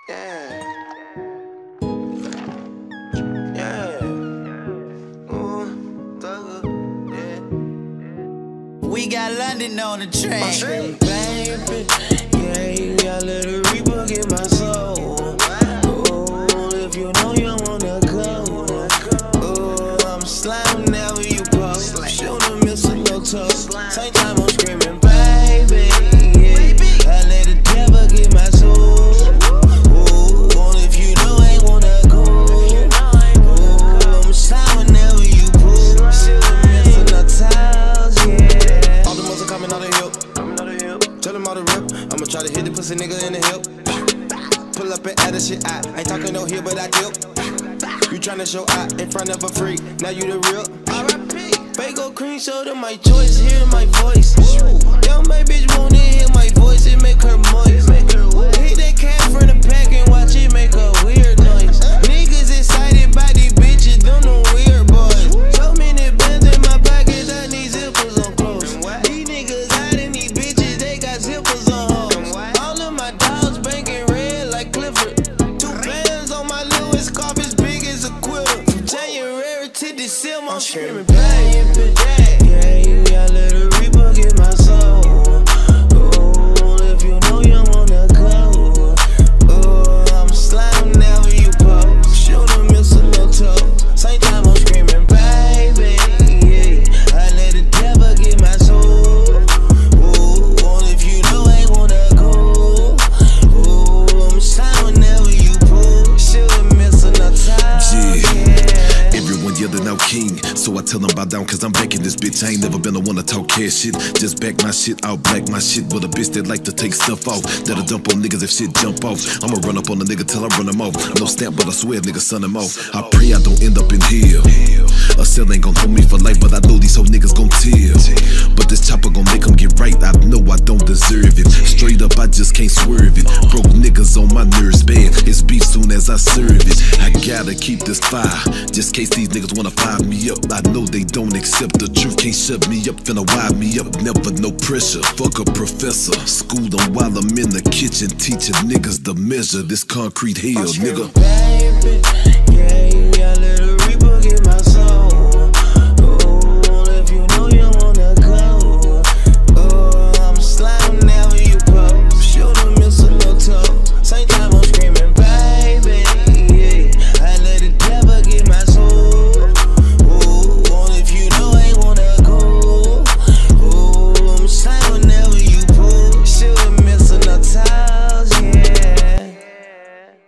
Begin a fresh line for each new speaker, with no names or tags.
Yeah. Yeah. Ooh, thugger. Yeah.
We got London on the track.
Baby, yeah, you got little Reaper get my soul. Ooh, if you know you wanna go. Ooh, I'm slime whenever you post. Shoot a missile, no toe. Same time I'm screaming, baby. Yeah, I let the devil get my soul. Ooh, if you know I wanna go. Ooh, I'm slime whenever you pull. Shoot a missile, no toes, yeah. All the muscle coming out of hip. Tell them all the rip. I'ma try to hit the pussy nigga in the hip. Pull up and add the shit out. Ain't talking no here, but I dip. You tryna show out in front of a freak. Now you the real. R.I.P. Fago cream, show them my choice. Hear my voice. Yo, my bitch wanna hear my voice. It make her moist. Hit that cat from the pack and watch it make a weird noise. Niggas excited by these bitches, them no weird boys. So many bands in my pocket, I need zippers on clothes. These niggas hiding these bitches, they got zippers on hoes. All of my dogs banking red like Clifford. 2 bands on my Louis scarf as big as a quitter. From January to December, I'm screaming, baby. Yeah, you got little Reaper get my soul. Ooh, if you know you wanna go. Ooh, I'm slime whenever you post. Shoot a missile, no toe. Same time I'm screaming, baby. Yeah, I let the devil get my soul. Ooh, if you know I wanna go. Ooh, I'm slime whenever you pull. Shoot a missile, no toe.
Yeah. Everyone yelling out king, so I tell them bow down cause I'm back in this bitch. I ain't never been the one to talk cash shit. Just back my shit, out black my shit with a bitch that like to take stuff off. That'll dump on niggas if shit jump off. I'ma run up on a nigga till I run him off. No stamp, but I swear nigga son him off. I pray I don't end up in hell. A cell ain't gon' hold me for life, but I know these whole niggas gon' tell. But this chopper gon' make them get right. I know I don't deserve it. Straight up, I just can't swerve it. Broke niggas on my nerves bad. It's beef soon as I serve it. I gotta keep this fire, just case these niggas wanna fire me up. I know they don't accept the truth, can't shut me up, finna wind me up. Never no pressure, fuck a professor. School them while I'm in the kitchen, teaching niggas the measure. This concrete hell, nigga.
Baby, yeah, you got little Reaper get my